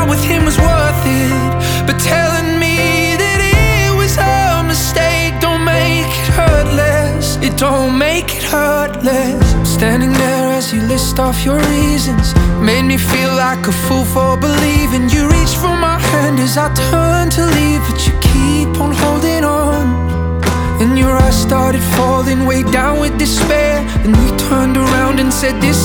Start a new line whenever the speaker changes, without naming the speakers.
with him was worth it, but telling me that it was a mistake don't make it hurt less. It don't make it hurt less. Standing there as you list off your reasons made me feel like a fool for believing. You reached for my hand as I turned to leave, but you keep on holding on. And your eyes started falling way down with despair. And we turned around and said, this